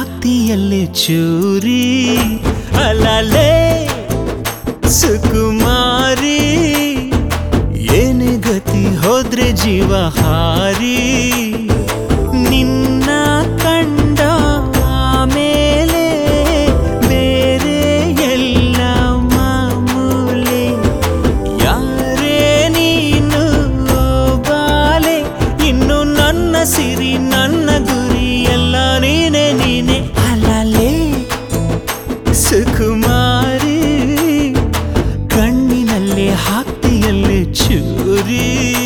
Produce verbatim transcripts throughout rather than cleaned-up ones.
ಹಾಕ್ತಿಯಲ್ಲೇ ಚೂರಿ ಅಲಲೇ ಸುಕುಮಾರಿ ಏನೇ ಗತಿ ಹೋದ್ರೆ ಜೀವ ಹಾರಿ ನಿನ್ನ ಕಂಡ ಆಮೇಲೆ ಬೇರೆ ಎಲ್ಲ ಮಾಮೂಲೆ ಯಾರೇ ನೀನು ಬಾಲೆ ಇನ್ನು ನನ್ನ ಸಿರಿ ನನ್ನ ಗುರಿ ಎಲ್ಲ ನೀನೆ ನೀನೆ ಅಲಲೇ ಸುಕುಮಾರಿ ಕಣ್ಣಿನಲ್ಲೇ ಹಾಕ್ತಿಯಲ್ಲೇ ಚೂರಿ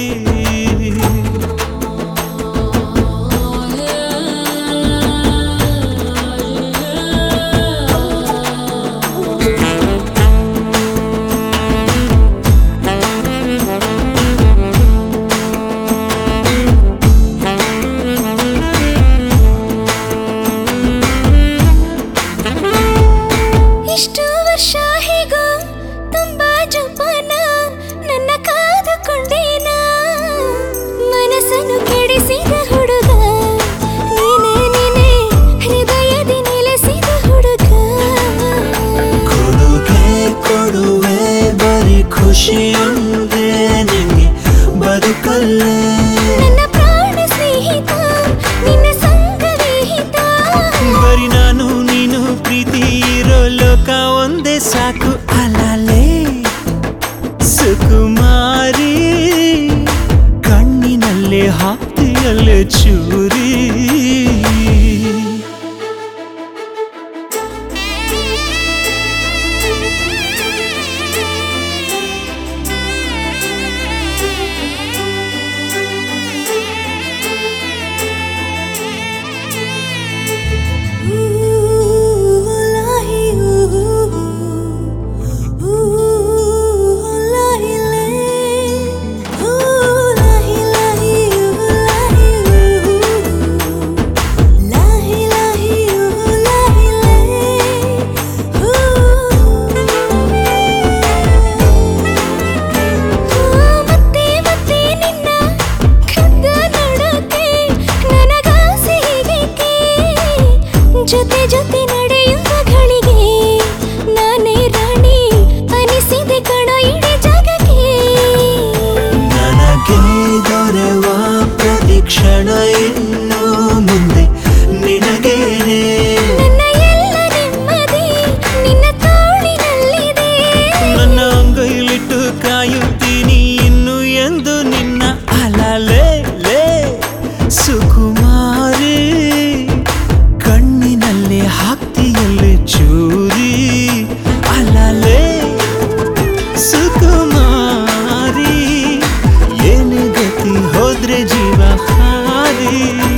ಇಷ್ಟು ವರ್ಷ ಹೇಗೋ ತುಂಬಾ ಜೋಪಾನ ನನ್ನ ಕಾದುಕೊಂಡೇನ ಮನಸ್ಸನ್ನು ಕೆಡಿಸಿದ ಹುಡುಗ ನೀನೇ ನೀನೇ ಹೃದಯದಿ ನೆಲೆಸಿದ ಹುಡುಗ ಕೊಡುಗೆ ಕೊಡುವೆ ಬರೀ ಖುಷಿಯೊಂದೇ ನಿಂಗೆ ಬದುಕಲ್ಲೇ ನನ್ನ ಪ್ರಾಣ ಸ್ನೇಹಿತ ನಿನ್ನ ಸಂಗವಿಹಿತ ಬರೀ ನಾನು ನೀನು ಪ್ರೀತಿ ಇರೋ ಲೋಕ ಒಂದೇ ಸಾಕು ಅಲಲೇ ಸುಕುಮಾರಿ ಕಣ್ಣಿನಲ್ಲೇ ಹಾಕ್ತಿಯಲ್ಲೇ ಚೂರಿ ಜೊತೆ ಜೊತೆ ನಡೆಯುವ ಗಳಿಗೆ ನಾನೇ ರಾಣಿ ಅನಿಸಿದೆ ಕಣೋ ಇಡೀ ಜಗಕ್ಕೆ ನನಗೆ ದೊರೆವ ಪ್ರತಿಕ್ಷಣ ಇನ್ನು ಮುಂದೆ ನಿನಗೇನೆ ನನ್ನ ಎಲ್ಲ ನೆಮ್ಮದಿ ನಿನ್ನ ತೋಳಿನಲ್ಲಿದೆ ನನ್ನ ಅಂಗೈಲಿಟ್ಟು ಕಾಯುತ್ತೀನಿ ಇನ್ನು ಎಂದು ನಿನ್ನ ಅಲಲೇ ಲೇ ಸುಕುಮಾರಿ ಕಣ್ಣಿನಲ್ಲೇ ಹಾಕ್ತಿಯಲ್ಲೇ ಚೂರಿ ಅಲಲೇ ಸುಕುಮಾರಿ ಏನೇ ಗತಿ ಹೋದ್ರೆ ಜೀವ ಹಾರಿ